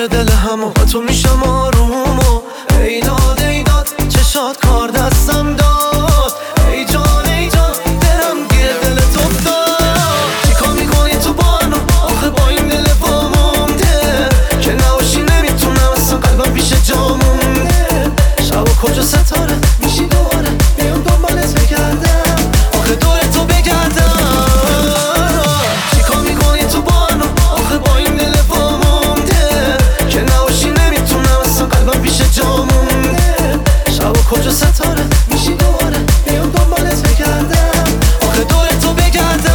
سر دل همو با تو میشم آروم و ایداد چشات کار دستم داد. ای جان دلم گیر دلت افتاد. چیکار میکنی تو بانو آخه با این دل وامونده که نباشی نمیتونم اصلا قلبم پیش جا مونده. شب و کجا ستاره میشی دوباره بیام دنبالت بگردم آخه دور تو بگردم. چیکار میکنی تو بانو آخه با این دل وامونده که نباشی نمیتونم اصلا قلبم پیش جا مونده. شب و کجا ستاره میشی دوباره بیام دنبالت بگردم آخه دور تو بگردم.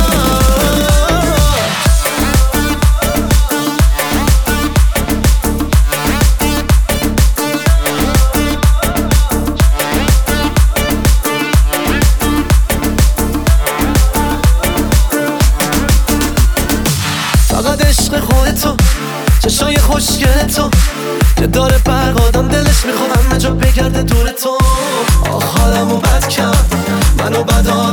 فقط عشق خودتو چشای خوشگل تو که داره برق آدم دلش میخواد همه جا بگرده دور تو. آخ حالمو بد کرد منو بد